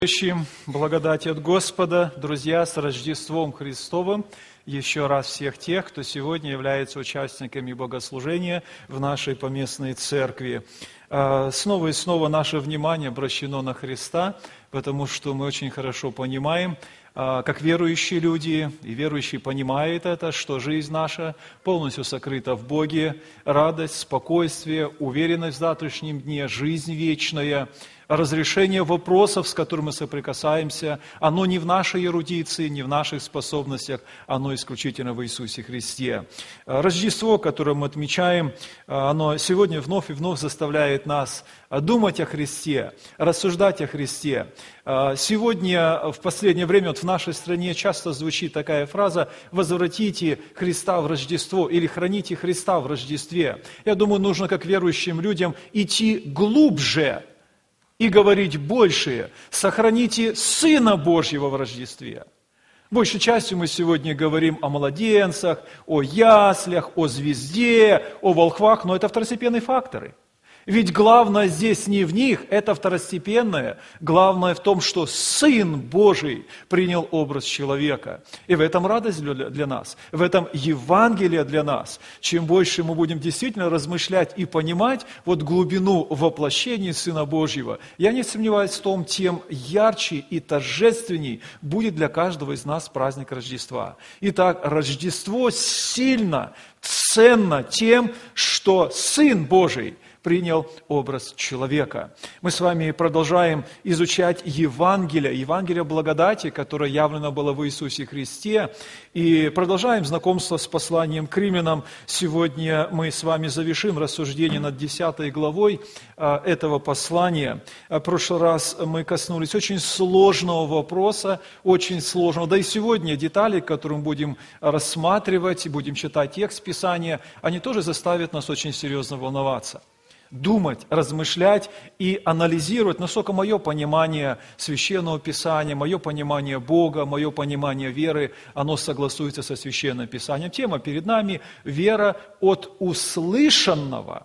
Ищем благодати от Господа, друзья, с Рождеством Христовым. Еще раз всех тех, кто сегодня является участниками богослужения в нашей поместной церкви. Снова и снова наше внимание обращено на Христа, потому что мы очень хорошо понимаем, как верующие люди, и верующие понимают это, что жизнь наша полностью сокрыта в Боге, радость, спокойствие, уверенность в завтрашнем дне, жизнь вечная, разрешение вопросов, с которыми мы соприкасаемся, оно не в нашей эрудиции, не в наших способностях, оно исключительно в Иисусе Христе. Рождество, которое мы отмечаем, оно сегодня вновь и вновь заставляет нас думать о Христе, рассуждать о Христе. Сегодня, в последнее время, в нашей стране часто звучит такая фраза «возвратите Христа в Рождество» или «храните Христа в Рождестве». Я думаю, нужно, как верующим людям, идти глубже и говорить большее. Сохраните Сына Божьего в Рождестве. Большей частью мы сегодня говорим о младенцах, о яслях, о звезде, о волхвах, но это второстепенные факторы. Ведь главное здесь не в них, это второстепенное. Главное в том, что Сын Божий принял образ человека. И в этом радость для нас, в этом Евангелие для нас. Чем больше мы будем действительно размышлять и понимать вот глубину воплощения Сына Божьего, я не сомневаюсь в том, тем ярче и торжественней будет для каждого из нас праздник Рождества. Итак, Рождество сильно, ценно тем, что Сын Божий принял образ человека. Мы с вами продолжаем изучать Евангелие благодати, которое явлено было в Иисусе Христе, и продолжаем знакомство с посланием к римлянам. Сегодня мы с вами завершим рассуждение над 10 главой этого послания. В прошлый раз мы коснулись очень сложного вопроса, очень сложного, да и сегодня детали, которые мы будем рассматривать, и будем читать текст Писания, они тоже заставят нас очень серьезно волноваться. Думать, размышлять и анализировать, насколько мое понимание Священного Писания, мое понимание Бога, мое понимание веры, оно согласуется со Священным Писанием. Тема перед нами – вера от услышанного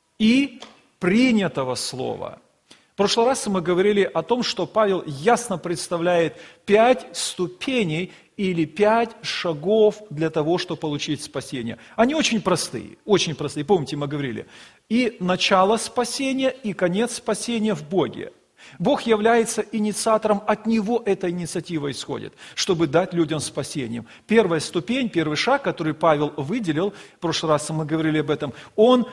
и принятого слова. В прошлый раз мы говорили о том, что Павел ясно представляет 5 ступеней или 5 шагов для того, чтобы получить спасение. Они очень простые, помните, мы говорили. И начало спасения, и конец спасения в Боге. Бог является инициатором, от Него эта инициатива исходит, чтобы дать людям спасение. Первая ступень, первый шаг, который Павел выделил, в прошлый раз мы говорили об этом, он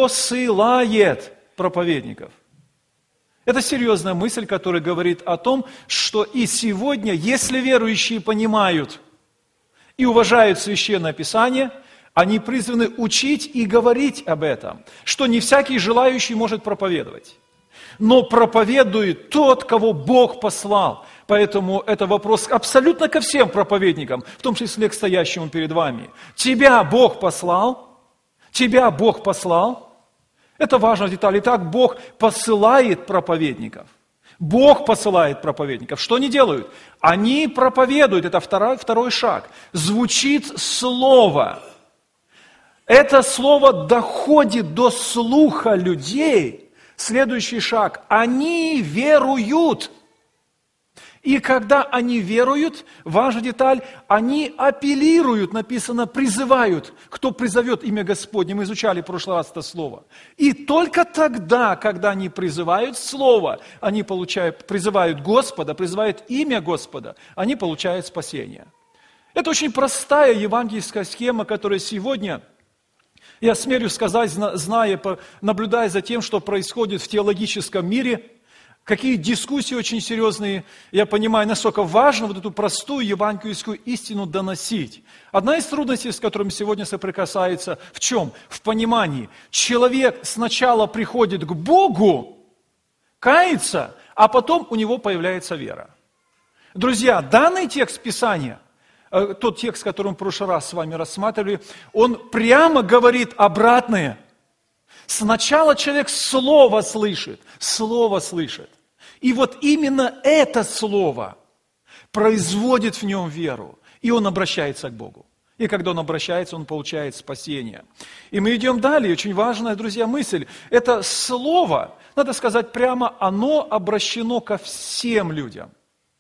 посылает проповедников. Это серьезная мысль, которая говорит о том, что и сегодня, если верующие понимают и уважают Священное Писание, они призваны учить и говорить об этом, что не всякий желающий может проповедовать, но проповедует тот, кого Бог послал. Поэтому это вопрос абсолютно ко всем проповедникам, в том числе к стоящему перед вами. Тебя Бог послал, тебя Бог послал. Это важная деталь. Итак, Бог посылает проповедников. Бог посылает проповедников. Что они делают? Они проповедуют. Это второй шаг. Звучит слово. Это слово доходит до слуха людей. Следующий шаг. Они веруют. И когда они веруют, важная деталь, они апеллируют, написано, призывают. Кто призовет имя Господне? Мы изучали в прошлый раз это слово. И только тогда, когда они призывают слово, они призывают Господа, призывают имя Господа, они получают спасение. Это очень простая евангельская схема, которая сегодня, я смелюсь сказать, наблюдая за тем, что происходит в теологическом мире, какие дискуссии очень серьезные, я понимаю, насколько важно вот эту простую евангельскую истину доносить. Одна из трудностей, с которыми сегодня соприкасается, в чем? В понимании. Человек сначала приходит к Богу, кается, а потом у него появляется вера. Друзья, данный текст Писания, тот текст, который мы в прошлый раз с вами рассматривали, он прямо говорит обратное. Сначала человек слово слышит. И вот именно это слово производит в нем веру, и он обращается к Богу. И когда он обращается, он получает спасение. И мы идем далее. Очень важная, друзья, мысль. Это слово, надо сказать прямо, оно обращено ко всем людям.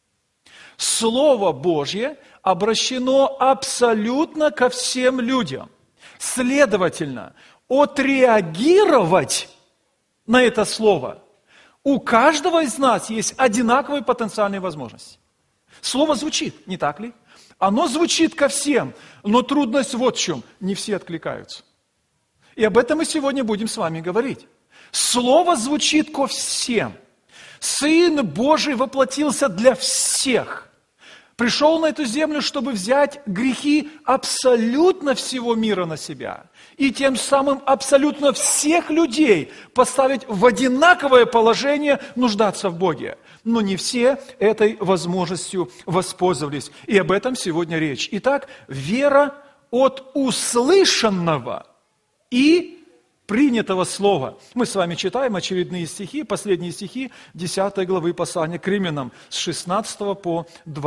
Слово Божье обращено абсолютно ко всем людям. Следовательно, отреагировать на это слово у каждого из нас есть одинаковые потенциальные возможности. Слово звучит, не так ли? Оно звучит ко всем, но трудность вот в чем. Не все откликаются. И об этом мы сегодня будем с вами говорить. Слово звучит ко всем. Сын Божий воплотился для всех. Пришел на эту землю, чтобы взять грехи абсолютно всего мира на себя. И тем самым абсолютно всех людей поставить в одинаковое положение нуждаться в Боге. Но не все этой возможностью воспользовались. И об этом сегодня речь. Итак, вера от услышанного и принятого слова. Мы с вами читаем очередные стихи, последние стихи 10 главы послания к Римлянам с 16 по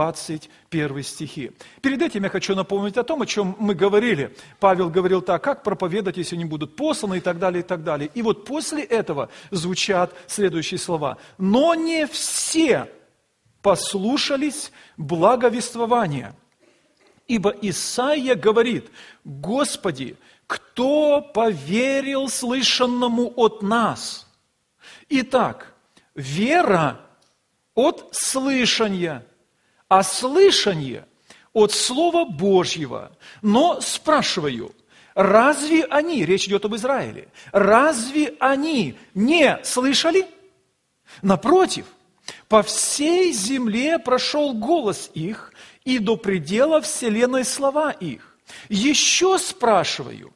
21 стихи. Перед этим я хочу напомнить о том, о чем мы говорили. Павел говорил так, как проповедовать, если они будут посланы, и так далее, и так далее. И вот после этого звучат следующие слова. «Но не все послушались благовествования, ибо Исаия говорит, Господи, кто поверил слышанному от нас? Итак, вера от слышания, а слышание от Слова Божьего. Но спрашиваю, разве они, речь идет об Израиле, разве они не слышали? Напротив, по всей земле прошел голос их, и до предела вселенной слова их. Еще спрашиваю,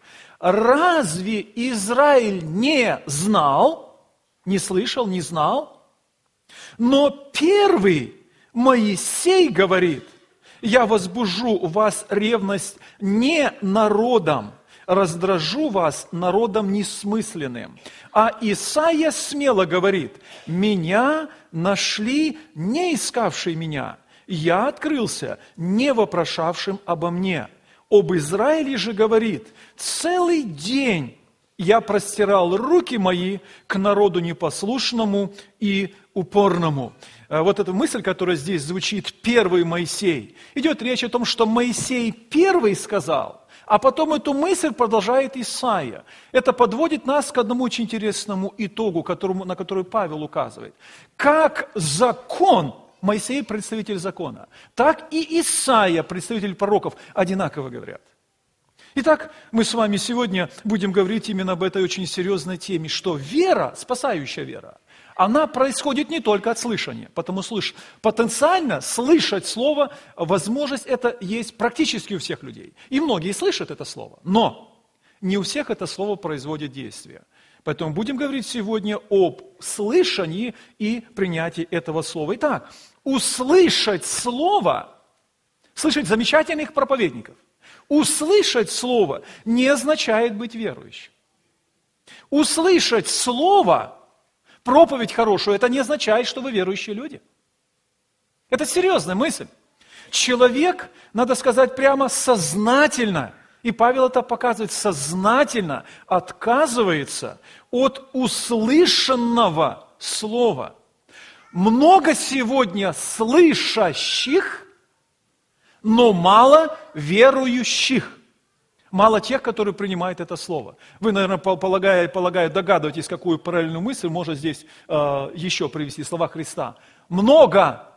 разве Израиль не знал, не слышал, не знал? Но первый Моисей говорит, я возбужу у вас ревность не народом, раздражу вас народом несмысленным. А Исаия смело говорит, меня нашли не искавшие меня, я открылся не вопрошавшим обо мне. Об Израиле же говорит, целый день я простирал руки мои к народу непослушному и упорному. Вот эта мысль, которая здесь звучит, первый Моисей. Идет речь о том, что Моисей первый сказал, а потом эту мысль продолжает Исаия. Это подводит нас к одному очень интересному итогу, на который Павел указывает. Как закон, Моисей представитель закона, так и Исаия, представитель пророков, одинаково говорят. Итак, мы с вами сегодня будем говорить именно об этой очень серьезной теме, что вера, спасающая вера, она происходит не только от слышания, потому что потенциально слышать слово, возможность это есть практически у всех людей. И многие слышат это слово, но не у всех это слово производит действие. Поэтому будем говорить сегодня об слышании и принятии этого слова. Итак, услышать слово, слышать замечательных проповедников, услышать слово не означает быть верующим. Услышать слово, проповедь хорошую, это не означает, что вы верующие люди. Это серьезная мысль. Человек, надо сказать прямо, сознательно, и Павел это показывает, сознательно отказывается от услышанного слова. Много сегодня слышащих, но мало верующих. Мало тех, которые принимают это слово. Вы, наверное, полагаю, догадываетесь, какую параллельную мысль можно здесь еще привести, слова Христа. Много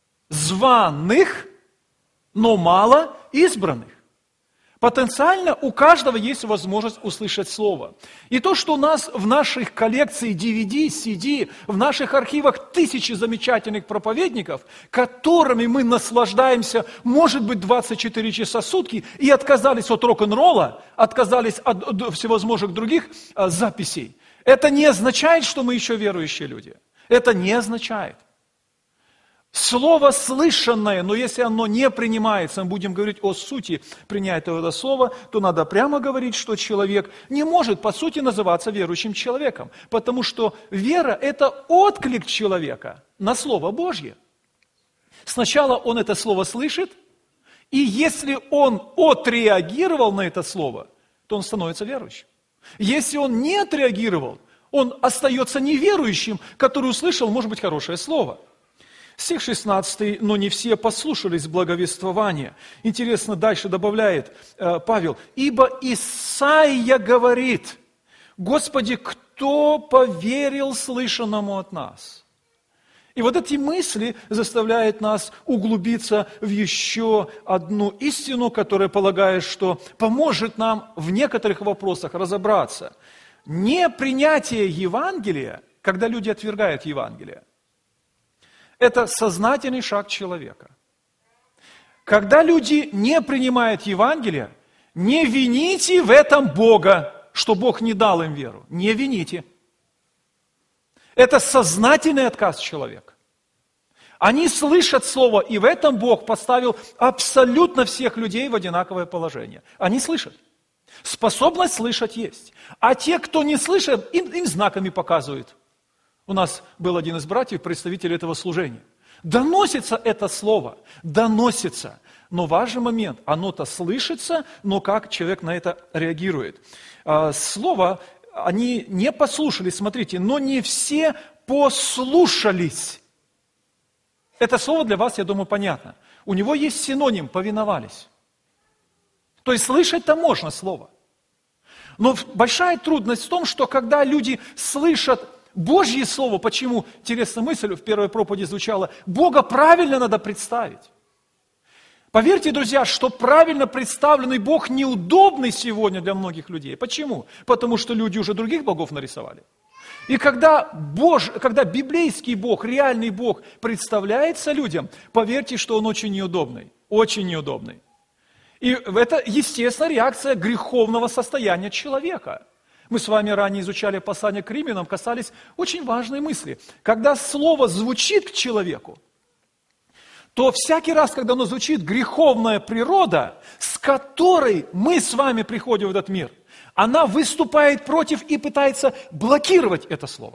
званых, но мало избранных. Потенциально у каждого есть возможность услышать слово. И то, что у нас в наших коллекциях DVD, CD, в наших архивах тысячи замечательных проповедников, которыми мы наслаждаемся, может быть, 24 часа в сутки, и отказались от рок-н-ролла, отказались от всевозможных других записей, это не означает, что мы еще верующие люди. Это не означает. Слово слышанное, но если оно не принимается, мы будем говорить о сути принятия этого слова, то надо прямо говорить, что человек не может, по сути, называться верующим человеком, потому что вера – это отклик человека на Слово Божье. Сначала он это слово слышит, И если он отреагировал на это слово, то он становится верующим. Если он не отреагировал, он остается неверующим, который услышал, может быть, хорошее слово. Стих 16, но не все послушались благовествования. Интересно, дальше добавляет Павел, ибо Исаия говорит, Господи, кто поверил слышанному от нас? И вот эти мысли заставляют нас углубиться в еще одну истину, которая, полагаю, что поможет нам в некоторых вопросах разобраться. Непринятие Евангелия, когда люди отвергают Евангелие, это сознательный шаг человека. Когда люди не принимают Евангелие, не вините в этом Бога, что Бог не дал им веру. Не вините. Это сознательный отказ человека. Они слышат Слово, и в этом Бог поставил абсолютно всех людей в одинаковое положение. Они слышат. Способность слышать есть. А те, кто не слышит, им знаками показывают. У нас был один из братьев, представитель этого служения. Доносится это Слово, доносится. Но важный момент, оно-то слышится, но как человек на это реагирует. Слово они не послушались, смотрите, но не все послушались. Это слово для вас, я думаю, понятно. У него есть синоним «повиновались». То есть слышать-то можно слово. Но большая трудность в том, что когда люди слышат Божье слово, почему, интересная мысль в первой проповеди звучала, Бога правильно надо представить. Поверьте, друзья, что правильно представленный Бог неудобный сегодня для многих людей. Почему? Потому что люди уже других богов нарисовали. И когда библейский Бог, реальный Бог представляется людям, поверьте, что он очень неудобный. Очень неудобный. И это естественная реакция греховного состояния человека. Мы с вами ранее изучали послание к Римлянам, касались очень важной мысли. Когда слово звучит к человеку, то всякий раз, когда оно звучит, греховная природа, с которой мы с вами приходим в этот мир, она выступает против и пытается блокировать это слово.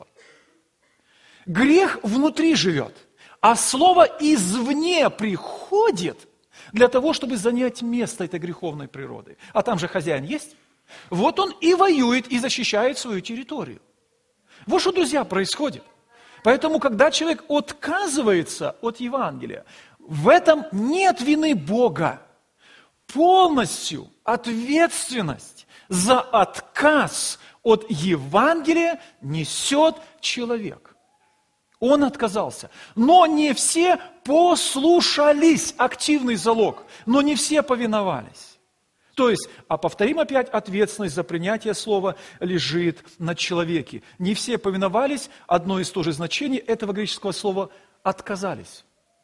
Грех внутри живет, а слово извне приходит для того, чтобы занять место этой греховной природы. А там же хозяин есть. Вот он и воюет, и защищает свою территорию. Вот что, друзья, происходит. Поэтому, когда человек отказывается от Евангелия, в этом нет вины Бога. Полностью ответственность за отказ от Евангелия несет человек. Он отказался. Но не все послушались, активный залог, но не все повиновались. То есть, повторим опять, ответственность за принятие слова лежит на человеке. Не все повиновались, одно и то же значение этого греческого слова «отказались».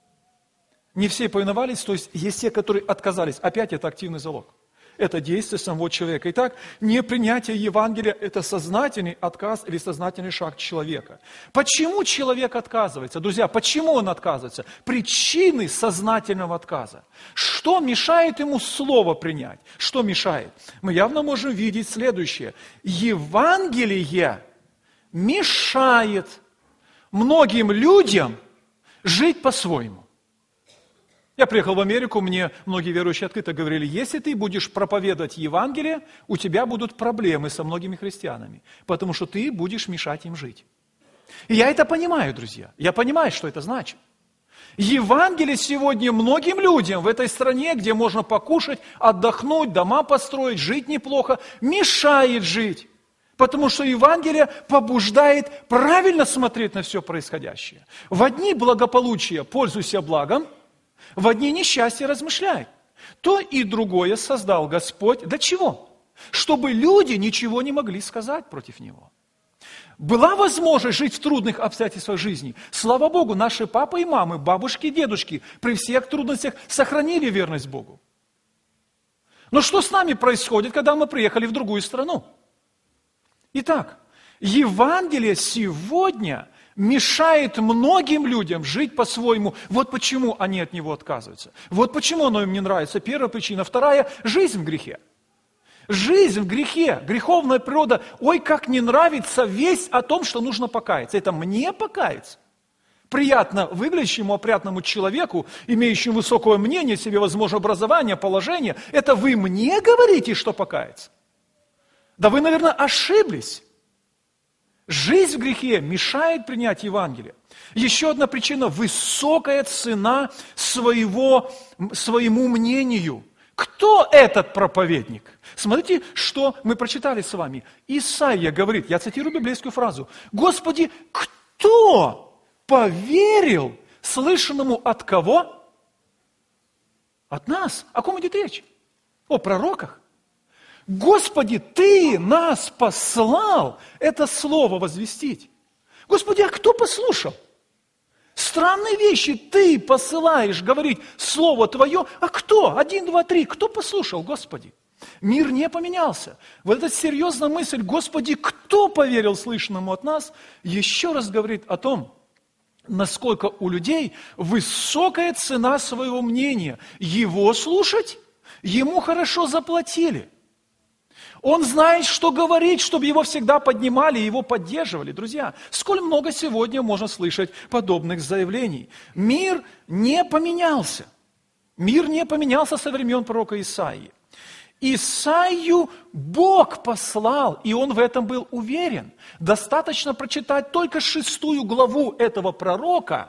Не все повиновались, то есть есть те, которые отказались. Опять это активный залог. Это действие самого человека. Итак, непринятие Евангелия – это сознательный отказ или сознательный шаг человека. Почему человек отказывается? Друзья, почему он отказывается? Причины сознательного отказа. Что мешает ему слово принять? Что мешает? Мы явно можем видеть следующее. Евангелие мешает многим людям жить по-своему. Я приехал в Америку, мне многие верующие открыто говорили, если ты будешь проповедовать Евангелие, у тебя будут проблемы со многими христианами, потому что ты будешь мешать им жить. И я это понимаю, друзья, я понимаю, что это значит. Евангелие сегодня многим людям в этой стране, где можно покушать, отдохнуть, дома построить, жить неплохо, мешает жить. Потому что Евангелие побуждает правильно смотреть на все происходящее. В одни благополучия пользуйся благом, в одни несчастья размышляй. То и другое создал Господь. Для чего? Чтобы люди ничего не могли сказать против Него. Была возможность жить в трудных обстоятельствах жизни. Слава Богу, наши папы и мамы, бабушки и дедушки при всех трудностях сохранили верность Богу. Но что с нами происходит, когда мы приехали в другую страну? Итак, Евангелие сегодня мешает многим людям жить по-своему. Вот почему они от него отказываются. Вот почему оно им не нравится. Первая причина. Вторая – жизнь в грехе. Жизнь в грехе, греховная природа. Ой, как не нравится весть о том, что нужно покаяться. Это мне покаяться? приятно выглядящему, опрятному человеку, имеющему высокое мнение о себе, возможно, образование, положение, это вы мне говорите, что покаяться? Да вы, наверное, ошиблись. Жизнь в грехе мешает принять Евангелие. Еще одна причина – высокая цена своему мнению. Кто этот проповедник? Смотрите, что мы прочитали с вами. Исаия говорит, я цитирую библейскую фразу: «Господи, кто поверил слышанному от кого?» От нас. О ком идет речь? О пророках. Господи, Ты нас послал это слово возвестить. Господи, а кто послушал? Странные вещи Ты посылаешь говорить Слово Твое, а кто? 1, 2, 3, кто послушал, Господи? Мир не поменялся. Вот эта серьезная мысль, Господи, кто поверил слышанному от нас, еще раз говорит о том, насколько у людей высокая цена своего мнения. Его слушать, ему хорошо заплатили. Он знает, что говорить, чтобы его всегда поднимали и его поддерживали. Друзья, сколь много сегодня можно слышать подобных заявлений. Мир не поменялся. Мир не поменялся со времен пророка Исаии. Исаию Бог послал, и он в этом был уверен. Достаточно прочитать только 6 главу этого пророка,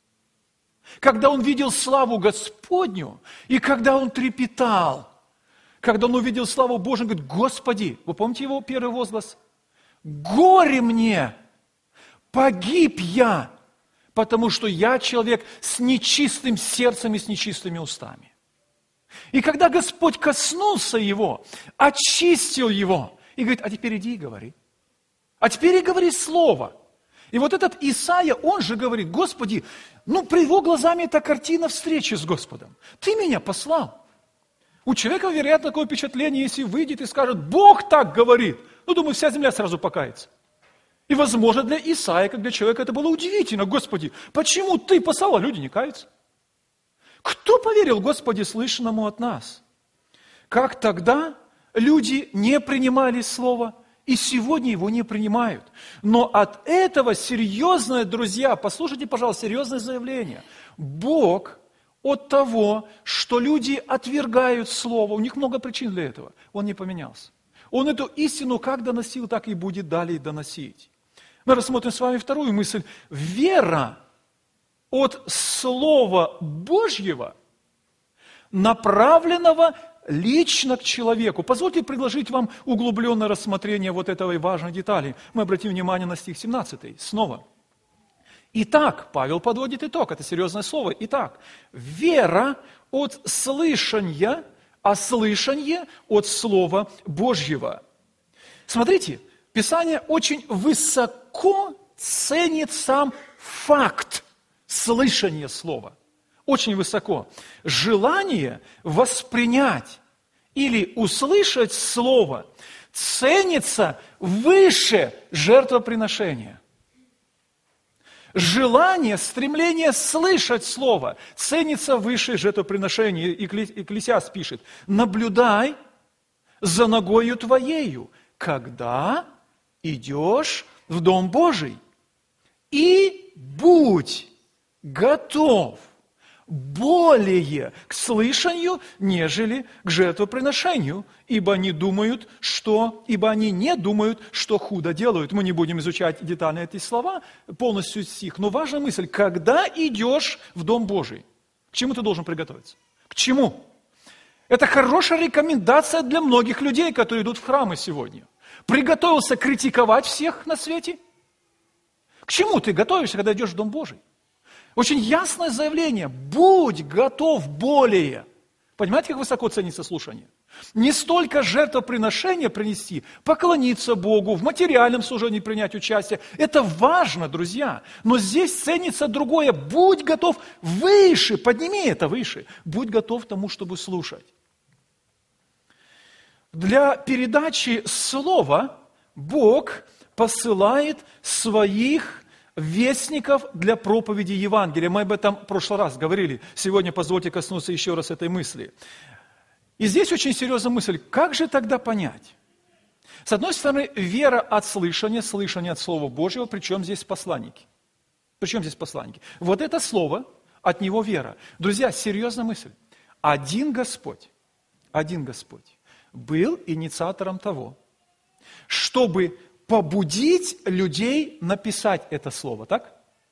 когда он видел славу Господню, и когда он трепетал. Когда он увидел славу Божию, он говорит: Господи, вы помните его первый возглас? Горе мне, погиб я, потому что я человек с нечистым сердцем и с нечистыми устами. И когда Господь коснулся его, очистил его, и говорит: а теперь иди и говори. А теперь и говори слово. И вот этот Исаия, он же говорит: Господи, при его глазами это картина встречи с Господом. Ты меня послал. У человека, вероятно, такое впечатление, если выйдет и скажет: Бог так говорит, думаю, вся земля сразу покается. И, возможно, для Исаии, как для человека, это было удивительно. Господи, почему Ты послал, а люди не каются? Кто поверил, Господи, слышанному от нас? Как тогда люди не принимали Слово, и сегодня его не принимают. Но от этого серьезное, друзья, послушайте, пожалуйста, серьезное заявление. Бог от того, что люди отвергают Слово, у них много причин для этого, Он не поменялся. Он эту истину как доносил, так и будет далее доносить. Мы рассмотрим с вами вторую мысль. Вера от Слова Божьего, направленного лично к человеку. Позвольте предложить вам углубленное рассмотрение вот этой важной детали. Мы обратим внимание на стих 17 снова. Итак, Павел подводит итог, это серьезное слово. Итак, вера от слышания, а слышание от Слова Божьего. Смотрите, Писание очень высоко ценит сам факт слышания Слова. Очень высоко. Желание воспринять или услышать Слово ценится выше жертвоприношения. Желание, стремление слышать Слово ценится выше жертвоприношения. Екклесиаст пишет: наблюдай за ногою твоею, когда идешь в Дом Божий, и будь готов более к слышанию, нежели к жертвоприношению, ибо они не думают, что худо делают. Мы не будем изучать детально эти слова, полностью стих, но важная мысль: когда идешь в Дом Божий, к чему ты должен приготовиться? К чему? Это хорошая рекомендация для многих людей, которые идут в храмы сегодня. Приготовился критиковать всех на свете? К чему ты готовишься, когда идешь в Дом Божий? Очень ясное заявление: будь готов более. Понимаете, как высоко ценится слушание? Не столько жертвоприношение принести, поклониться Богу, в материальном служении принять участие. Это важно, друзья. Но здесь ценится другое. Будь готов выше, подними это выше. Будь готов к тому, чтобы слушать. Для передачи слова Бог посылает своих вестников для проповеди Евангелия. Мы об этом в прошлый раз говорили. Сегодня позвольте коснуться еще раз этой мысли. И здесь очень серьезная мысль. Как же тогда понять? С одной стороны, вера от слышания, слышание от Слова Божьего, причем здесь посланники. Причем здесь посланники? Вот это слово, от него вера. Друзья, серьезная мысль. Один Господь был инициатором того, чтобы побудить людей написать это слово, так?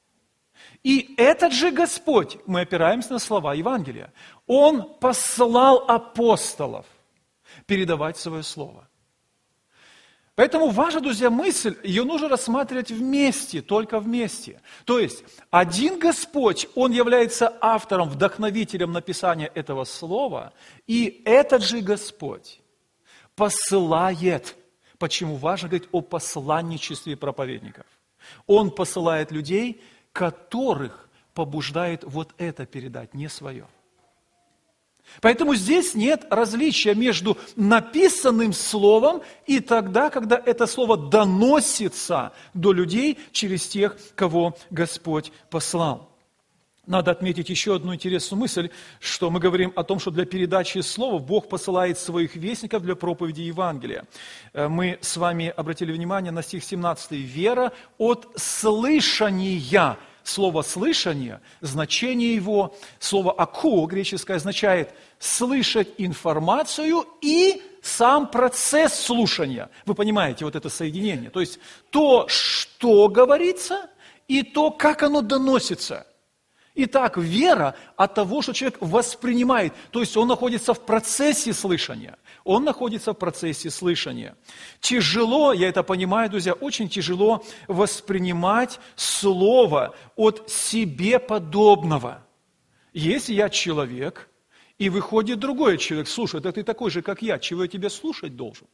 И этот же Господь, мы опираемся на слова Евангелия, Он послал апостолов передавать свое слово. Поэтому важна, друзья, мысль, ее нужно рассматривать вместе, только вместе. То есть, один Господь, Он является автором, вдохновителем написания этого слова, и этот же Господь посылает. Почему важно говорить о посланничестве проповедников? Он посылает людей, которых побуждает вот это передать, не свое. Поэтому здесь нет различия между написанным словом и тогда, когда это слово доносится до людей через тех, кого Господь послал. Надо отметить еще одну интересную мысль, что мы говорим о том, что для передачи слова Бог посылает своих вестников для проповеди Евангелия. Мы с вами обратили внимание на стих 17. «Вера от слышания». Слово «слышание», значение его, слово «аку» греческое означает слышать информацию и сам процесс слушания. Вы понимаете вот это соединение. То есть то, что говорится, и то, как оно доносится. Итак, вера от того, что человек воспринимает, то есть он находится в процессе слышания. Он находится в процессе слышания. Тяжело, я это понимаю, друзья, очень тяжело воспринимать слово от себе подобного. Если я человек, и выходит другой человек, слушай, да ты такой же, как я, чего я тебя слушать должен?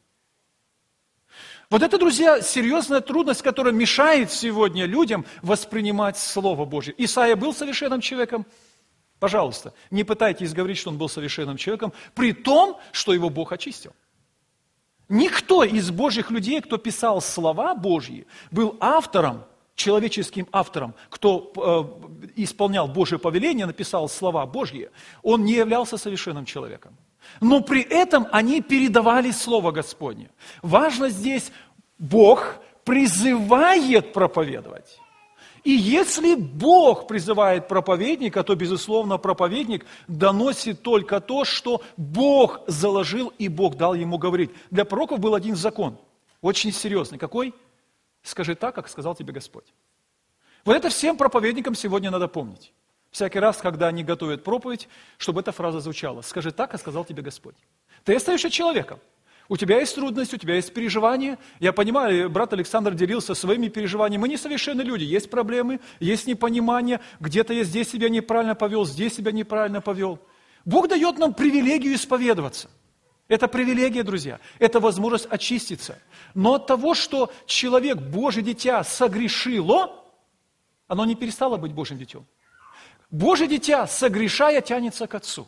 Вот это, друзья, серьезная трудность, которая мешает сегодня людям воспринимать Слово Божье. Исаия был совершенным человеком? Пожалуйста, не пытайтесь говорить, что он был совершенным человеком, при том, что его Бог очистил. Никто из Божьих людей, кто писал слова Божьи, был автором, человеческим автором, кто исполнял Божье повеление, написал слова Божьи, он не являлся совершенным человеком. Но при этом они передавали Слово Господне. Важно здесь, Бог призывает проповедовать. И если Бог призывает проповедника, то, безусловно, проповедник доносит только то, что Бог заложил и Бог дал ему говорить. Для пророков был один закон, очень серьезный. Какой? Скажи так, как сказал тебе Господь. Вот это всем проповедникам сегодня надо помнить. Всякий раз, когда они готовят проповедь, чтобы эта фраза звучала. Скажи так, как сказал тебе Господь. Ты остаешься человеком. У тебя есть трудности, у тебя есть переживания. Я понимаю, брат Александр делился своими переживаниями. Мы несовершенные люди, есть проблемы, есть непонимание. Где-то я здесь себя неправильно повел, здесь себя неправильно повел. Бог дает нам привилегию исповедоваться. Это привилегия, друзья. Это возможность очиститься. Но от того, что человек, Божье дитя, согрешило, оно не перестало быть Божьим детем. Божье дитя, согрешая, тянется к Отцу.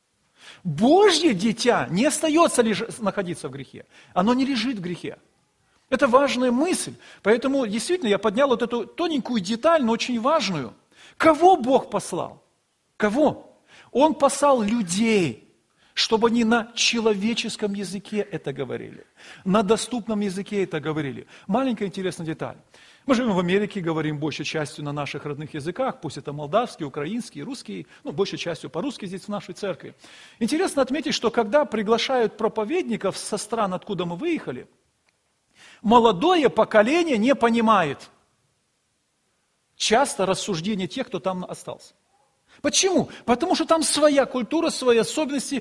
Божье дитя не остается находиться в грехе. Оно не лежит в грехе. Это важная мысль. Поэтому, действительно, я поднял вот эту тоненькую деталь, но очень важную. Кого Бог послал? Кого? Он послал людей, чтобы они на человеческом языке это говорили. На доступном языке это говорили. Маленькая интересная деталь. Мы живем в Америке, говорим большей частью на наших родных языках, пусть это молдавский, украинский, русский, большей частью по-русски здесь в нашей церкви. Интересно отметить, что когда приглашают проповедников со стран, откуда мы выехали, молодое поколение не понимает часто рассуждения тех, кто там остался. Почему? Потому что там своя культура, свои особенности,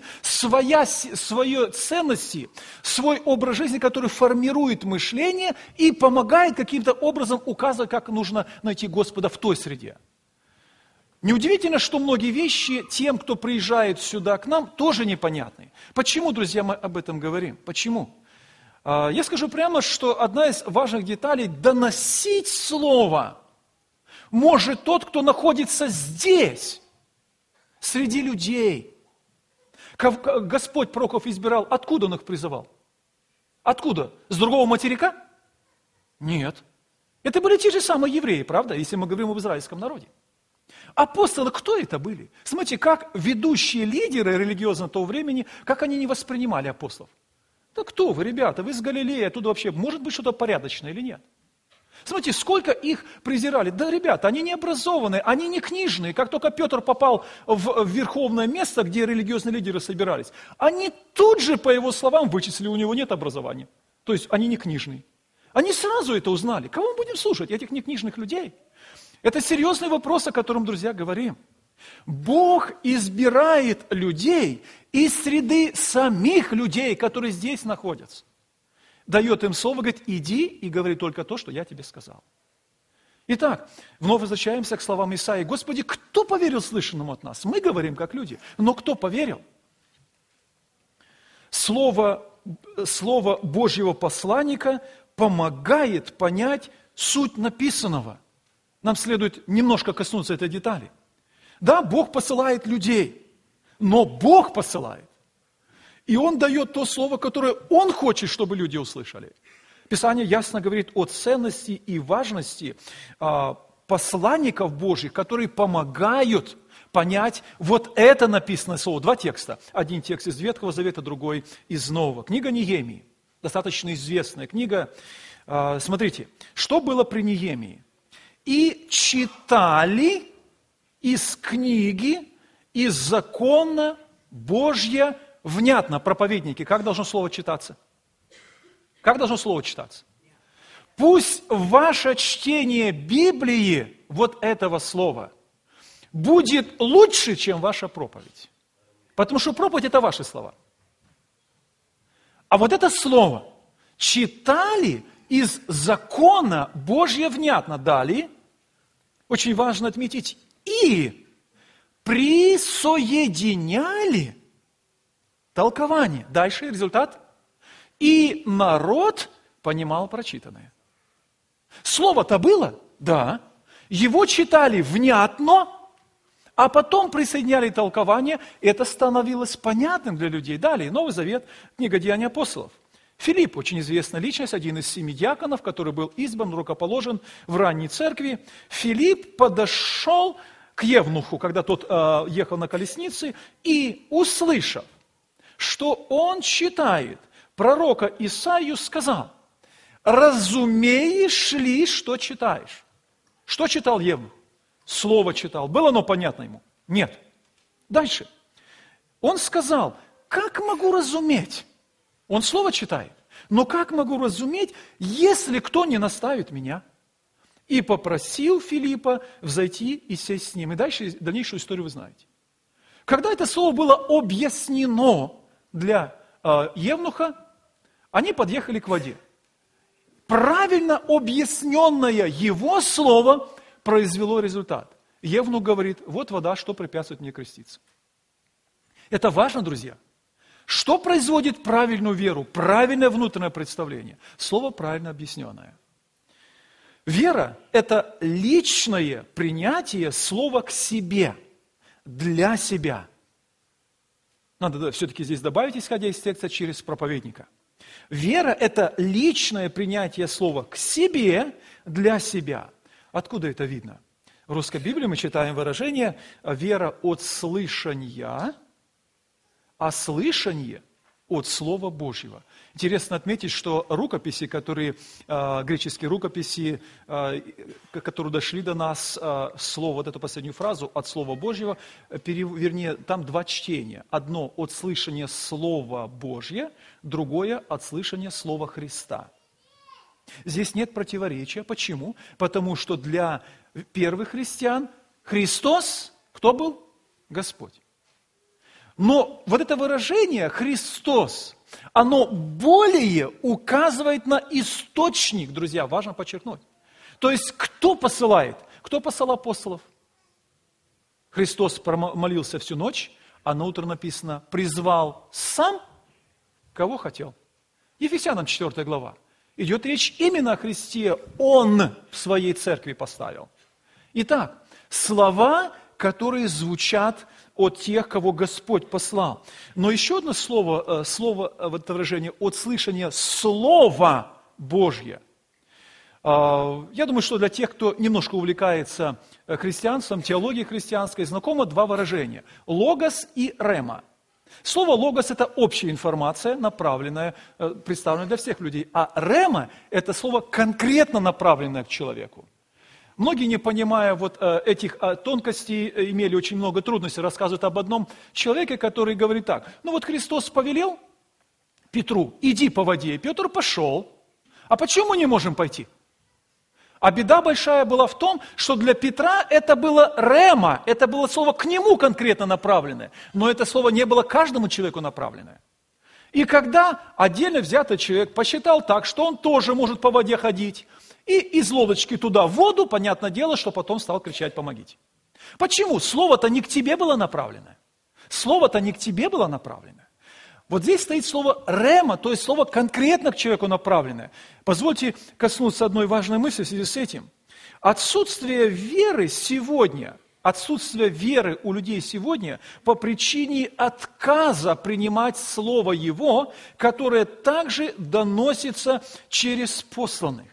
свои ценности, свой образ жизни, который формирует мышление и помогает каким-то образом указывать, как нужно найти Господа в той среде. Неудивительно, что многие вещи тем, кто приезжает сюда к нам, тоже непонятны. Почему, друзья, мы об этом говорим? Почему? Я скажу прямо, что одна из важных деталей – доносить слово может тот, кто находится здесь, среди людей. Как Господь пророков избирал, откуда Он их призывал? Откуда? С другого материка? Нет. Это были те же самые евреи, правда, если мы говорим об израильском народе. Апостолы, кто это были? Смотрите, как ведущие лидеры религиозного того времени, как они не воспринимали апостолов. Да кто вы, ребята, вы из Галилеи, оттуда вообще может быть что-то порядочное или нет? Смотрите, сколько их презирали. Да, ребята, они не образованные, они не книжные. Как только Петр попал в верховное место, где религиозные лидеры собирались, они тут же, по его словам, вычислили, у него нет образования. То есть они не книжные. Они сразу это узнали. Кого мы будем слушать? Этих некнижных людей? Это серьезный вопрос, о котором, друзья, говорим. Бог избирает людей из среды самих людей, которые здесь находятся. Дает им слово, говорит, иди и говори только то, что я тебе сказал. Итак, вновь возвращаемся к словам Исаии. Господи, кто поверил слышанному от нас? Мы говорим как люди, но кто поверил? Слово Божьего посланника помогает понять суть написанного. Нам следует немножко коснуться этой детали. Да, Бог посылает людей, но Бог посылает. И Он дает то слово, которое Он хочет, чтобы люди услышали. Писание ясно говорит о ценности и важности посланников Божьих, которые помогают понять вот это написанное слово. Два текста. Один текст из Ветхого Завета, другой из Нового. Книга Неемии, достаточно известная книга. Смотрите, что было при Неемии? «И читали из книги, из закона Божья внятно, проповедники». Как должно слово читаться? Как должно слово читаться? Пусть ваше чтение Библии, вот этого слова, будет лучше, чем ваша проповедь. Потому что проповедь – это ваши слова. А вот это слово читали из закона Божья внятно. Далее, очень важно отметить, и присоединяли толкование. Дальше результат. И народ понимал прочитанное. Слово-то было? Да. Его читали внятно, а потом присоединяли толкование. Это становилось понятным для людей. Далее, Новый Завет, книга Деяний апостолов. Филипп, очень известная личность, один из 7 диаконов, который был избран, рукоположен в ранней церкви. Филипп подошел к евнуху, когда тот ехал на колеснице, и, услышав, что он читает пророка Исаию, сказал: разумеешь ли, что читаешь? Что читал евнух? Слово читал. Было оно понятно ему? Нет. Дальше. Он сказал: как могу разуметь? Он слово читает. Но как могу разуметь, если кто не наставит меня? И попросил Филиппа взойти и сесть с ним. И дальше, дальнейшую историю вы знаете. Когда это слово было объяснено для евнуха, они подъехали к воде. Правильно объясненное его слово произвело результат. Евнух говорит: вот вода, что препятствует мне креститься. Это важно, друзья. Что производит правильную веру, правильное внутреннее представление? Слово правильно объясненное. Вера – это личное принятие слова к себе, для себя. Надо все-таки здесь добавить, исходя из текста, через проповедника. Вера – это личное принятие слова к себе, для себя. Откуда это видно? В Русской Библии мы читаем выражение «вера от слышания», а слышание от Слова Божьего. Интересно отметить, что рукописи, греческие рукописи, которые дошли до нас, слово, вот эту последнюю фразу, от Слова Божьего, вернее, там два чтения. Одно от слышания Слова Божьего, другое от слышания Слова Христа. Здесь нет противоречия. Почему? Потому что для первых христиан Христос, кто был? Господь. Но вот это выражение «Христос», оно более указывает на источник, друзья, важно подчеркнуть. То есть, кто посылает? Кто послал апостолов? Христос молился всю ночь, а на утро написано «призвал сам, кого хотел». Ефесянам 4 глава. Идет речь именно о Христе, Он в своей церкви поставил. Итак, слова, которые звучат от тех, кого Господь послал. Но еще одно слово, вот это выражение, от слышания Слова Божье. Я думаю, что для тех, кто немножко увлекается христианством, теологией христианской, знакомо два выражения. Логос и рема. Слово «логос» – это общая информация, направленная, представленная для всех людей. А «рема» – это слово конкретно направленное к человеку. Многие, не понимая вот этих тонкостей, имели очень много трудностей, рассказывают об одном человеке, который говорит так: ну вот Христос повелел Петру: иди по воде. И Петр пошел. А почему мы не можем пойти? А беда большая была в том, что для Петра это было рема, это было слово к нему конкретно направленное, но это слово не было каждому человеку направленное. И когда отдельно взятый человек посчитал так, что он тоже может по воде ходить, и из лодочки туда в воду, понятное дело, что потом стал кричать: помогите. Почему? Слово-то не к тебе было направлено. Слово-то не к тебе было направлено. Вот здесь стоит слово «рема», то есть слово конкретно к человеку направленное. Позвольте коснуться одной важной мысли в связи с этим. Отсутствие веры сегодня, отсутствие веры у людей сегодня по причине отказа принимать Слово Его, которое также доносится через посланных.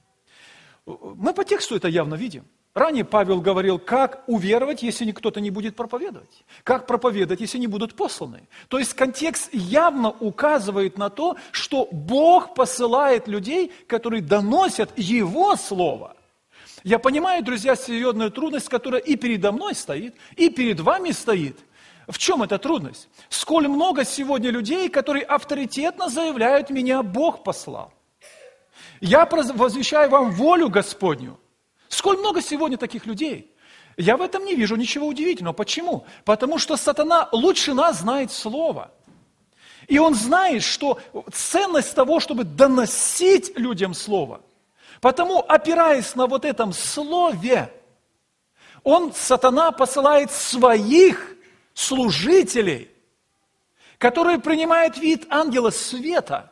Мы по тексту это явно видим. Ранее Павел говорил, как уверовать, если кто-то не будет проповедовать. Как проповедовать, если не будут посланы. То есть контекст явно указывает на то, что Бог посылает людей, которые доносят Его Слово. Я понимаю, друзья, серьезную трудность, которая и передо мной стоит, и перед вами стоит. В чем эта трудность? Сколь много сегодня людей, которые авторитетно заявляют: меня Бог послал. Я возвещаю вам волю Господню. Сколь много сегодня таких людей? Я в этом не вижу ничего удивительного. Почему? Потому что сатана лучше нас знает Слово. И он знает, что ценность того, чтобы доносить людям Слово. Потому, опираясь на вот этом Слове, сатана посылает своих служителей, которые принимают вид ангела света,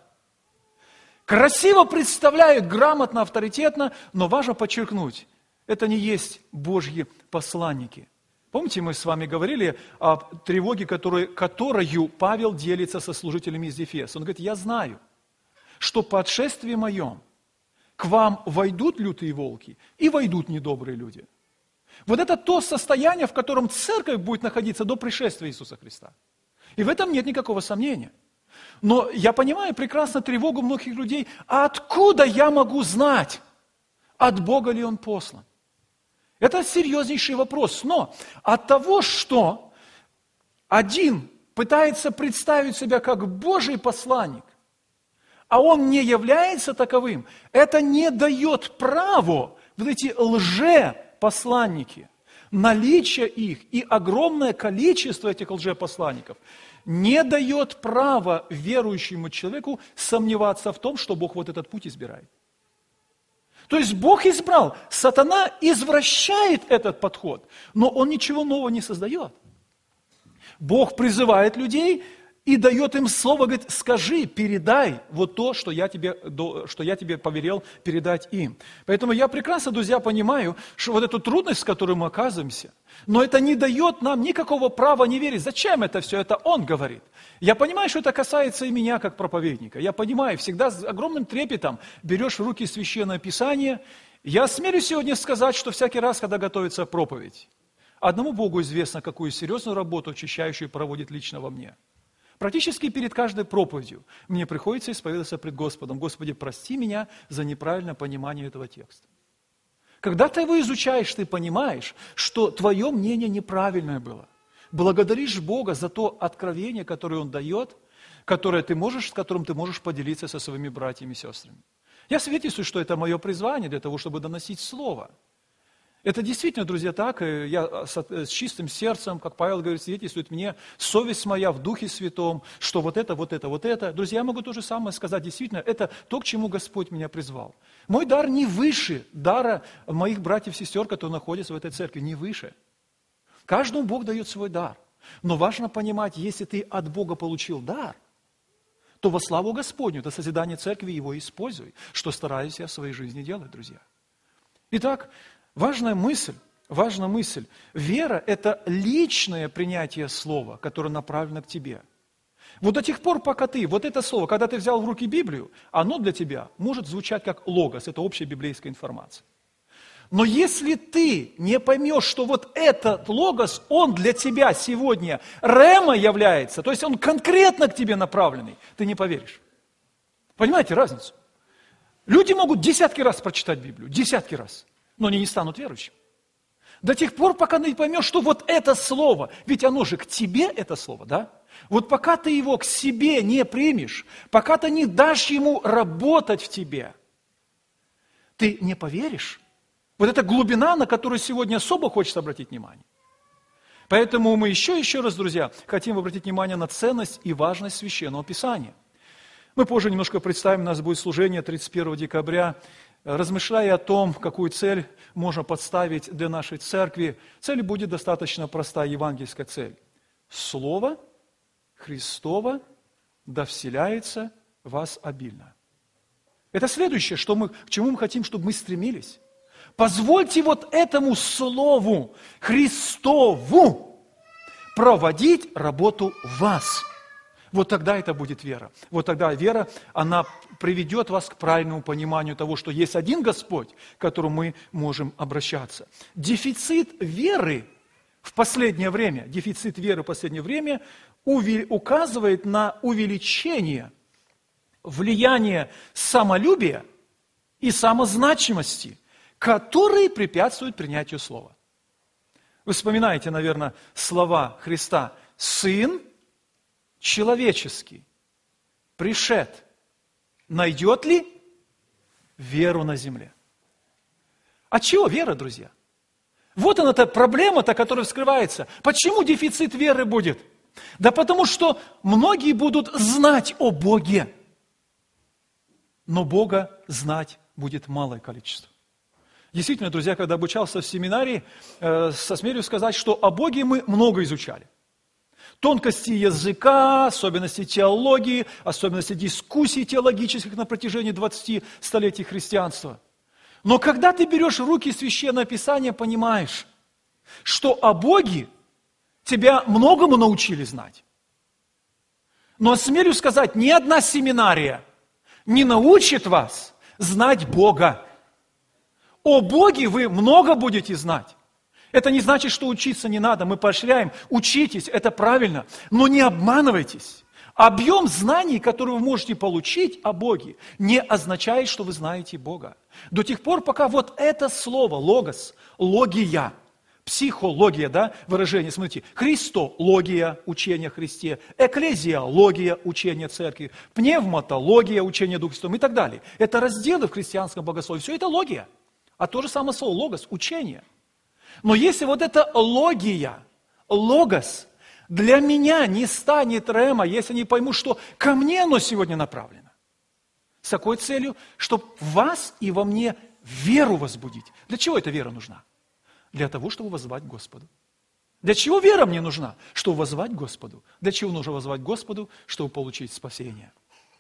красиво представляют, грамотно, авторитетно, но важно подчеркнуть, это не есть Божьи посланники. Помните, мы с вами говорили о тревоге, которую Павел делится со служителями из Ефеса. Он говорит: я знаю, что по отшествии моем к вам войдут лютые волки и войдут недобрые люди. Вот это то состояние, в котором церковь будет находиться до пришествия Иисуса Христа. И в этом нет никакого сомнения. Но я понимаю прекрасно тревогу многих людей: а откуда я могу знать, от Бога ли он послан? Это серьезнейший вопрос. Но от того, что один пытается представить себя как Божий посланник, а он не является таковым, это не дает право вот эти лжепосланники, наличие их и огромное количество этих лжепосланников не дает права верующему человеку сомневаться в том, что Бог вот этот путь избирает. То есть Бог избрал, сатана извращает этот подход, но он ничего нового не создает. Бог призывает людей и дает им слово, говорит: скажи, передай вот то, что я тебе повелел передать им. Поэтому я прекрасно, друзья, понимаю, что вот эту трудность, в которой мы оказываемся, но это не дает нам никакого права не верить. Зачем это все? Это Он говорит. Я понимаю, что это касается и меня, как проповедника. Я понимаю, всегда с огромным трепетом берешь в руки Священное Писание. Я осмелюсь сегодня сказать, что всякий раз, когда готовится проповедь, одному Богу известно, какую серьезную работу очищающую проводит лично во мне. Практически перед каждой проповедью мне приходится исповедоваться пред Господом: Господи, прости меня за неправильное понимание этого текста. Когда ты его изучаешь, ты понимаешь, что твое мнение неправильное было. Благодаришь Бога за то откровение, которое Он дает, с которым ты можешь поделиться со своими братьями и сестрами. Я свидетельствую, что это мое призвание для того, чтобы доносить Слово. Это действительно, друзья, так. Я с чистым сердцем, как Павел говорит, свидетельствует мне совесть моя в Духе Святом, что вот это. Друзья, я могу то же самое сказать. Действительно, это то, к чему Господь меня призвал. Мой дар не выше дара моих братьев и сестер, которые находятся в этой церкви, не выше. Каждому Бог дает свой дар. Но важно понимать, если ты от Бога получил дар, то во славу Господню, до созидания церкви его используй, что стараюсь я в своей жизни делать, друзья. Итак, важная мысль. Вера – это личное принятие слова, которое направлено к тебе. Вот до тех пор, пока ты, вот это слово, когда ты взял в руки Библию, оно для тебя может звучать как логос, это общая библейская информация. Но если ты не поймешь, что вот этот логос, он для тебя сегодня рема является, то есть он конкретно к тебе направленный, ты не поверишь. Понимаете разницу? Люди могут десятки раз прочитать Библию, десятки раз, но они не станут верующими. До тех пор, пока ты не поймешь, что вот это слово, ведь оно же к тебе, это слово, да? Вот пока ты его к себе не примешь, пока ты не дашь ему работать в тебе, ты не поверишь. Вот эта глубина, на которую сегодня особо хочется обратить внимание. Поэтому мы еще раз, друзья, хотим обратить внимание на ценность и важность Священного Писания. Мы позже немножко представим, у нас будет служение 31 декабря, размышляя о том, какую цель можно подставить для нашей церкви. Цель будет достаточно простая, евангельская цель. Слово Христово да вселяется в вас обильно. Это следующее, к чему мы хотим, чтобы мы стремились. Позвольте вот этому Слову Христову проводить работу в вас. Вот тогда это будет вера. Вот тогда вера, она приведет вас к правильному пониманию того, что есть один Господь, к которому мы можем обращаться. Дефицит веры в последнее время указывает на увеличение влияния самолюбия и самозначимости, которые препятствуют принятию слова. Вы вспоминаете, наверное, слова Христа: «Сын человеческий пришед, найдет ли веру на земле?» От чего вера, друзья? Вот она, та проблема-то, которая вскрывается. Почему дефицит веры будет? Да потому что многие будут знать о Боге, но Бога знать будет малое количество. Действительно, друзья, когда обучался в семинарии, осмелюсь сказать, что о Боге мы много изучали. Тонкости языка, особенности теологии, особенности дискуссий теологических на протяжении 20 столетий христианства. Но когда ты берешь в руки Священное Писание, понимаешь, что о Боге тебя многому научили знать. Но осмелюсь сказать, ни одна семинария не научит вас знать Бога. О Боге вы много будете знать. Это не значит, что учиться не надо, мы поощряем, учитесь, это правильно, но не обманывайтесь. Объем знаний, которые вы можете получить о Боге, не означает, что вы знаете Бога. До тех пор, пока вот это слово, логос, логия, психология, да, выражение, смотрите, христология, учение о Христе, экклезиология, учение церкви, пневматология, учение Духа Святого и так далее. Это разделы в христианском богословии, все это логия. А то же самое слово логос, учение. Но если вот эта логия, логос, для меня не станет рема, если не пойму, что ко мне оно сегодня направлено. С какой целью? Чтобы в вас и во мне веру возбудить. Для чего эта вера нужна? Для того, чтобы воззвать к Господу. Для чего вера мне нужна? Чтобы воззвать к Господу. Для чего нужно воззвать к Господу? Чтобы получить спасение.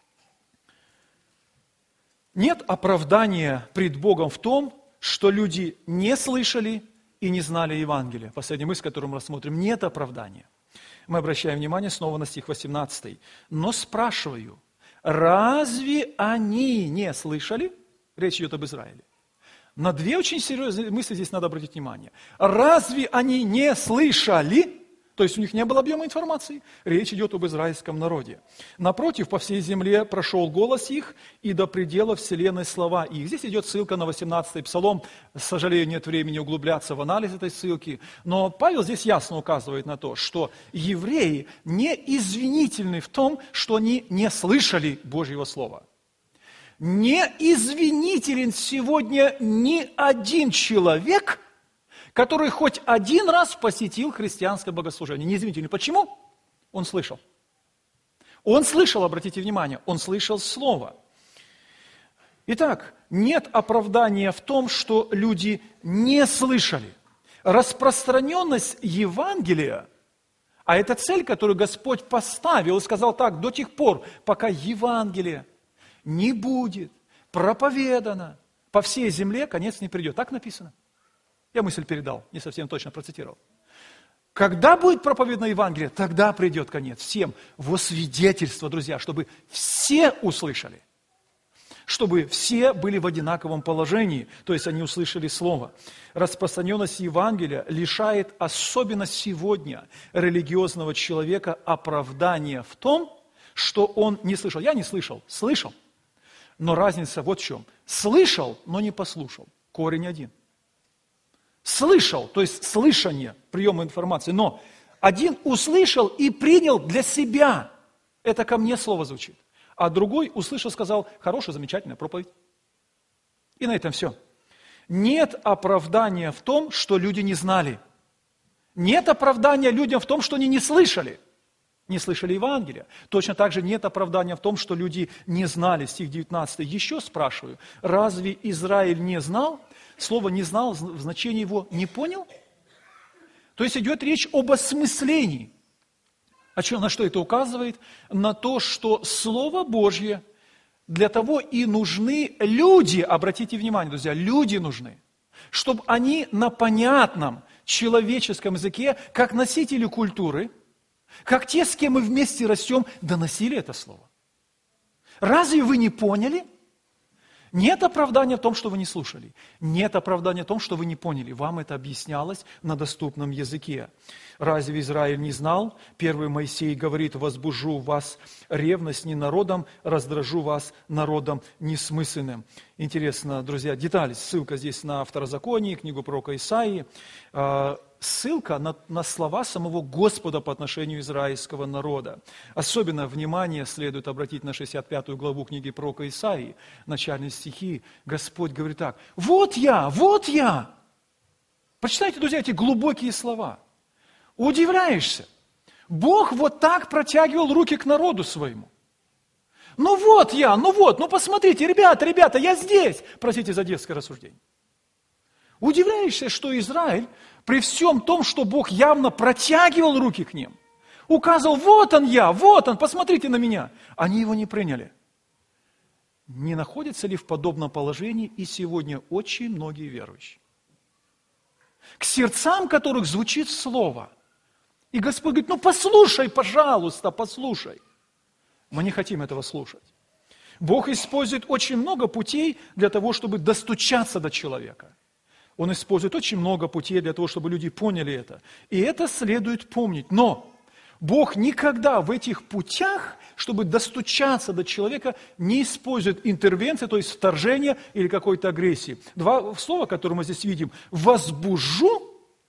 Нет оправдания пред Богом в том, что люди не слышали и не знали Евангелия. Последняя мысль, которую мы рассмотрим, нет оправдания. Мы обращаем внимание снова на стих 18. «Но спрашиваю, разве они не слышали?» Речь идет об Израиле. На две очень серьезные мысли здесь надо обратить внимание. Разве они не слышали? То есть у них не было объема информации. Речь идет об израильском народе. Напротив, по всей земле прошел голос их, и до предела вселенной слова их. Здесь идет ссылка на 18-й Псалом. К сожалению, нет времени углубляться в анализ этой ссылки. Но Павел здесь ясно указывает на то, что евреи не извинительны в том, что они не слышали Божьего Слова. Не извинителен сегодня ни один человек, который хоть один раз посетил христианское богослужение. Неизвинительный. Почему? Он слышал. Он слышал, обратите внимание, он слышал Слово. Итак, нет оправдания в том, что люди не слышали. Распространенность Евангелия, а это цель, которую Господь поставил и сказал так: до тех пор, пока Евангелие не будет проповедано по всей земле, конец не придет. Так написано. Я мысль передал, не совсем точно процитировал. Когда будет проповедано Евангелие, тогда придет конец. Всем во свидетельство, друзья, чтобы все услышали. чтобы все были в одинаковом положении, то есть они услышали Слово. Распространенность Евангелия лишает, особенно сегодня, религиозного человека оправдания в том, что он не слышал. Я не слышал, слышал. Но разница вот в чем. Слышал, но не послушал. Корень один. Слышал, то есть слышание, прием информации, но один услышал и принял для себя. Это ко мне слово звучит. А другой услышал, сказал, хорошая, замечательная проповедь. И на этом все. Нет оправдания в том, что люди не знали. Нет оправдания людям в том, что они не слышали Евангелия. Точно так же нет оправдания в том, что люди не знали. Стих 19. Еще спрашиваю, разве Израиль не знал? Слово «не знал» в значении его «не понял». То есть идет речь об осмыслении. На что это указывает? На то, что Слово Божье, для того и нужны люди, обратите внимание, друзья, люди нужны, чтобы они на понятном человеческом языке, как носители культуры, как те, с кем мы вместе растем, доносили это Слово. Разве вы не поняли? Нет оправдания в том, что вы не слушали. Нет оправдания в том, что вы не поняли. Вам это объяснялось на доступном языке. Разве Израиль не знал? 1 Моисей говорит, возбужу вас ревность не народом, раздражу вас народом несмысленным. Интересно, друзья, детали. Ссылка здесь на Второзаконие, книгу пророка Исаии. Ссылка на слова самого Господа по отношению израильского народа. Особенно внимание следует обратить на 65 главу книги пророка Исаии, начальные стихи. Господь говорит так, вот я. Прочитайте, друзья, эти глубокие слова. Удивляешься. Бог вот так протягивал руки к народу своему. Ну посмотрите, ребята, я здесь. Простите за детское рассуждение. Удивляешься, что Израиль, при всем том, что Бог явно протягивал руки к ним, указывал, вот он, посмотрите на меня. Они его не приняли. Не находятся ли в подобном положении и сегодня очень многие верующие? К сердцам которых звучит Слово. И Господь говорит, послушай, пожалуйста, послушай. Мы не хотим этого слушать. Бог использует очень много путей для того, чтобы достучаться до человека. Он использует очень много путей для того, чтобы люди поняли это. И это следует помнить. Но Бог никогда в этих путях, чтобы достучаться до человека, не использует интервенции, то есть вторжения или какой-то агрессии. Два слова, которые мы здесь видим. Возбужу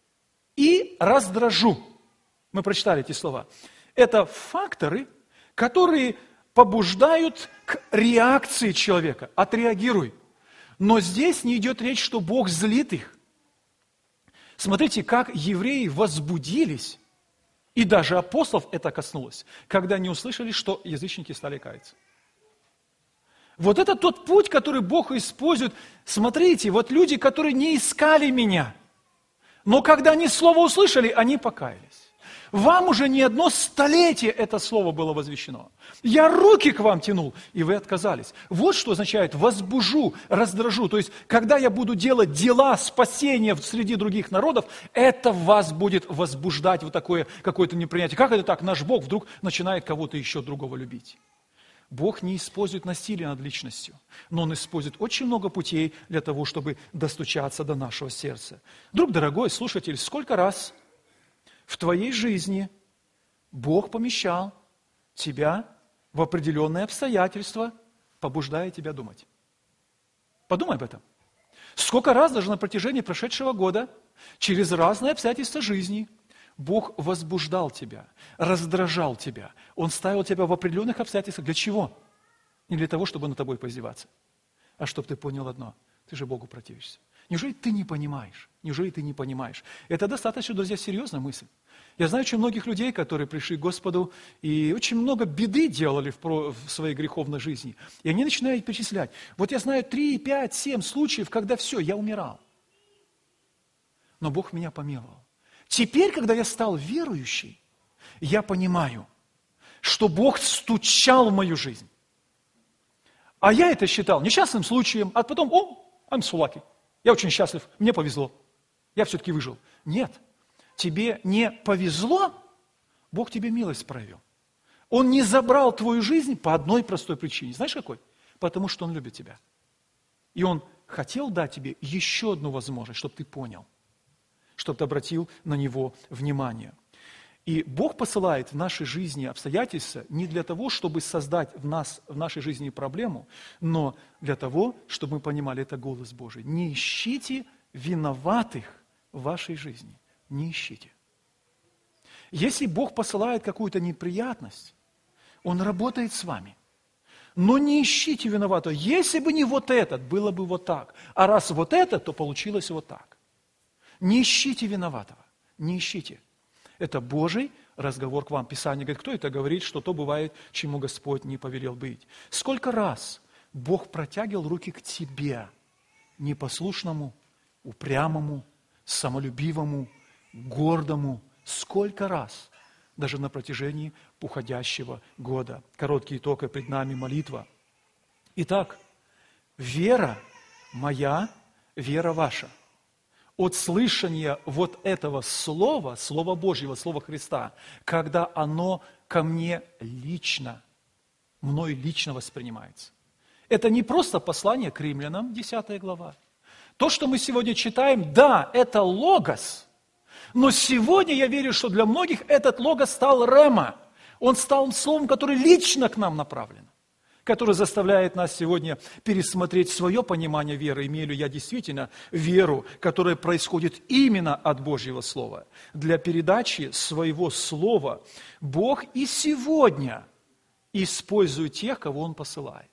и раздражу. Мы прочитали эти слова. Это факторы, которые побуждают к реакции человека. Отреагируй. Но здесь не идет речь, что Бог злит их. Смотрите, как евреи возбудились, и даже апостолов это коснулось, когда они услышали, что язычники стали каяться. Вот это тот путь, который Бог использует. Смотрите, вот люди, которые не искали меня, но когда они слово услышали, они покаялись. Вам уже не одно столетие это слово было возвещено. Я руки к вам тянул, и вы отказались. Вот что означает возбужу, раздражу. То есть, когда я буду делать дела спасения среди других народов, это вас будет возбуждать вот такое какое-то непринятие. Как это так? Наш Бог вдруг начинает кого-то еще другого любить. Бог не использует насилие над личностью, но Он использует очень много путей для того, чтобы достучаться до нашего сердца. Друг дорогой слушатель, сколько раз в твоей жизни Бог помещал тебя в определенные обстоятельства, побуждая тебя думать? Подумай об этом. Сколько раз даже на протяжении прошедшего года, через разные обстоятельства жизни, Бог возбуждал тебя, раздражал тебя. Он ставил тебя в определенных обстоятельствах. Для чего? Не для того, чтобы над тобой поиздеваться, а чтобы ты понял одно. Ты же Богу противишься. Неужели ты не понимаешь? Неужели ты не понимаешь? Это достаточно, друзья, серьезная мысль. Я знаю очень многих людей, которые пришли к Господу и очень много беды делали в своей греховной жизни. И они начинают перечислять. Вот я знаю 3, 5, 7 случаев, когда все, я умирал. Но Бог меня помиловал. Теперь, когда я стал верующий, я понимаю, что Бог стучал в мою жизнь. А я это считал несчастным случаем, а потом, I'm so lucky. Я очень счастлив, мне повезло. Я все-таки выжил. Нет, тебе не повезло, Бог тебе милость проявил. Он не забрал твою жизнь по одной простой причине. Знаешь какой? Потому что Он любит тебя. И Он хотел дать тебе еще одну возможность, чтобы ты понял, чтобы ты обратил на Него внимание. И Бог посылает в нашей жизни обстоятельства не для того, чтобы создать в нашей жизни проблему, но для того, чтобы мы понимали, это голос Божий. Не ищите виноватых в вашей жизни. Не ищите. Если Бог посылает какую-то неприятность, Он работает с вами. Но не ищите виноватого. Если бы не вот этот, было бы вот так. А раз вот это, то получилось вот так. Не ищите виноватого. Не ищите. Это Божий разговор к вам. Писание говорит, кто это говорит, что то бывает, чему Господь не повелел быть. Сколько раз Бог протягивал руки к тебе, непослушному, упрямому, самолюбивому, гордому. Сколько раз, даже на протяжении уходящего года. Короткий итог, и пред нами молитва. Итак, вера моя, вера ваша. От слышания вот этого слова, Слова Божьего, Слова Христа, когда оно ко мне лично, мной лично воспринимается. Это не просто послание к римлянам, 10 глава. То, что мы сегодня читаем, да, это логос, но сегодня я верю, что для многих этот логос стал рема. Он стал словом, которое лично к нам направлено, который заставляет нас сегодня пересмотреть свое понимание веры. Имею ли я действительно веру, которая происходит именно от Божьего Слова. Для передачи своего Слова Бог и сегодня использует тех, кого Он посылает.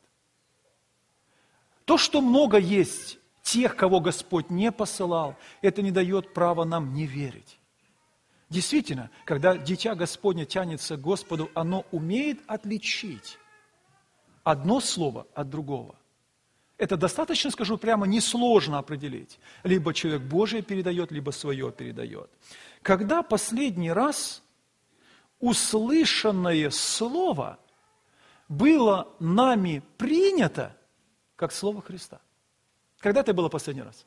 То, что много есть тех, кого Господь не посылал, это не дает права нам не верить. Действительно, когда дитя Господне тянется к Господу, оно умеет отличить одно слово от другого. Это достаточно, скажу прямо, несложно определить. Либо человек Божие передает, либо свое передает. Когда последний раз услышанное слово было нами принято, как слово Христа? Когда это было последний раз?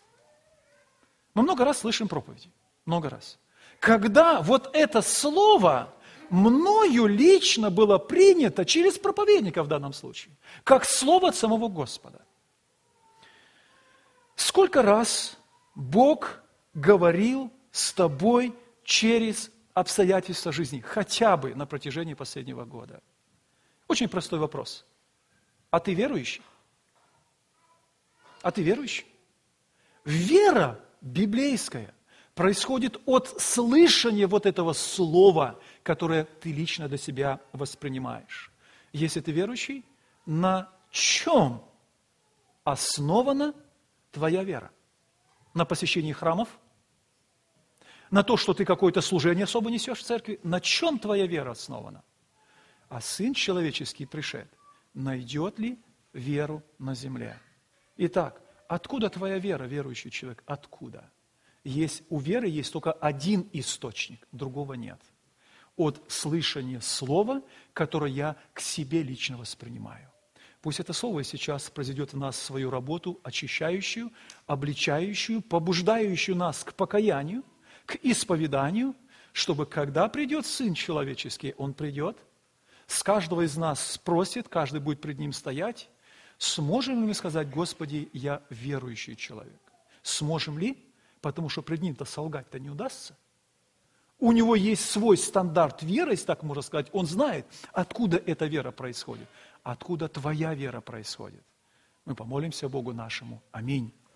Мы много раз слышим проповеди. Много раз. Когда вот это слово мною лично было принято через проповедника в данном случае, как слово от самого Господа. Сколько раз Бог говорил с тобой через обстоятельства жизни, хотя бы на протяжении последнего года? Очень простой вопрос. А ты верующий? А ты верующий? Вера библейская происходит от слышания вот этого слова, которое ты лично для себя воспринимаешь. Если ты верующий, на чем основана твоя вера? На посещении храмов? На то, что ты какое-то служение особо несешь в церкви? На чем твоя вера основана? А Сын Человеческий пришед, найдет ли веру на земле? Итак, откуда твоя вера, верующий человек? Откуда? У веры есть только один источник, другого нет. От слышания слова, которое я к себе лично воспринимаю. Пусть это слово сейчас произведет в нас свою работу, очищающую, обличающую, побуждающую нас к покаянию, к исповеданию, чтобы когда придет Сын Человеческий, Он придет, с каждого из нас спросит, каждый будет пред Ним стоять, сможем ли мы сказать: Господи, я верующий человек? Сможем ли? Потому что пред Ним-то солгать-то не удастся. У Него есть свой стандарт веры, если так можно сказать. Он знает, откуда эта вера происходит, откуда твоя вера происходит. Мы помолимся Богу нашему. Аминь.